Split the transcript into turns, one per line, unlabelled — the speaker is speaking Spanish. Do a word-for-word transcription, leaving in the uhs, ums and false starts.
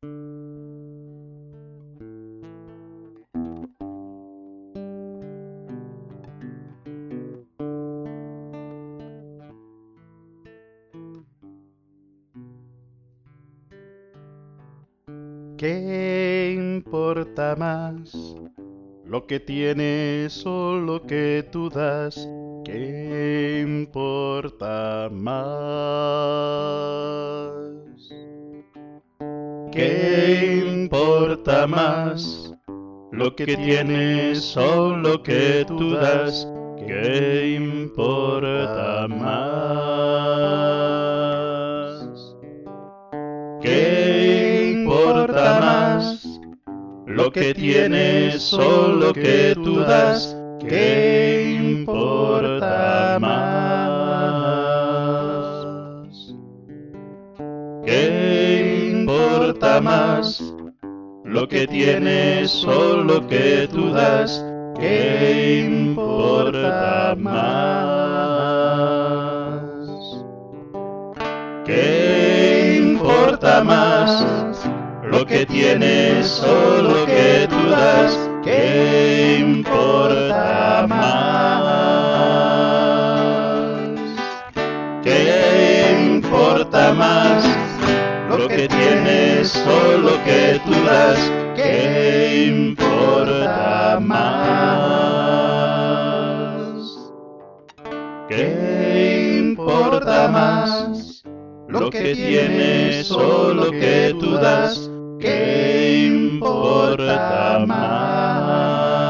¿Qué importa más lo que tienes o lo que tú das? ¿Qué importa más? ¿Qué importa más lo que tienes o lo que tú das? ¿Qué importa más? ¿Qué importa más lo que tienes o lo que tú das? ¿Qué importa más? ¿Qué importa más lo que tienes o lo que tú das? ¿Qué importa más? ¿Qué importa más lo que tienes o lo que tú das? ¿Qué importa más? ¿Qué importa más lo que tienes o lo que tú das? ¿Qué importa más? ¿Qué importa más lo que tienes o lo que tú das? ¿Qué importa más?